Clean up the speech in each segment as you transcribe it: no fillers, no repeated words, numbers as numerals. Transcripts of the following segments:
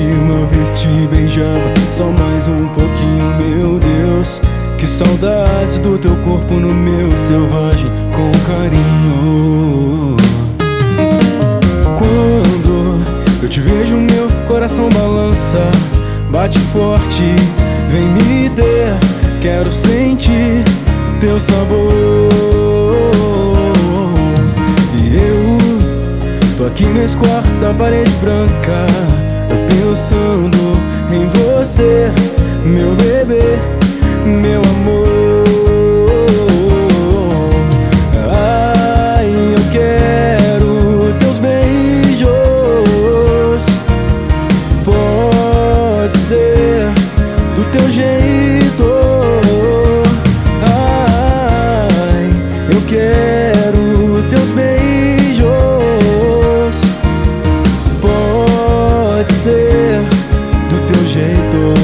uma vez te beijava, só mais um pouquinho, meu Deus. Que saudades do teu corpo no meu selvagem com carinho. Quando eu te vejo, meu coração balança, bate forte, vem me ter. Quero sentir teu sabor. E eu tô aqui nesse quarto da parede branca, pensando em você, meu bebê, meu amor. Ai, eu quero teus beijos. Pode ser do teu jeito. Ai, eu quero teus beijos. Pode ser do teu jeito.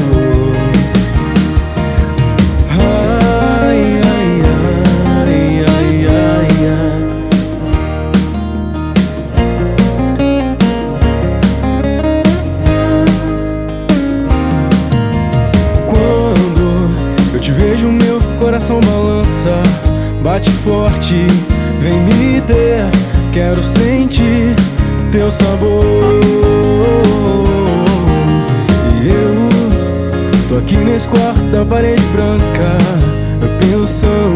Te vejo, meu coração balança, bate forte, vem me ter. Quero sentir teu sabor. E eu tô aqui nesse quarto da parede branca, pensando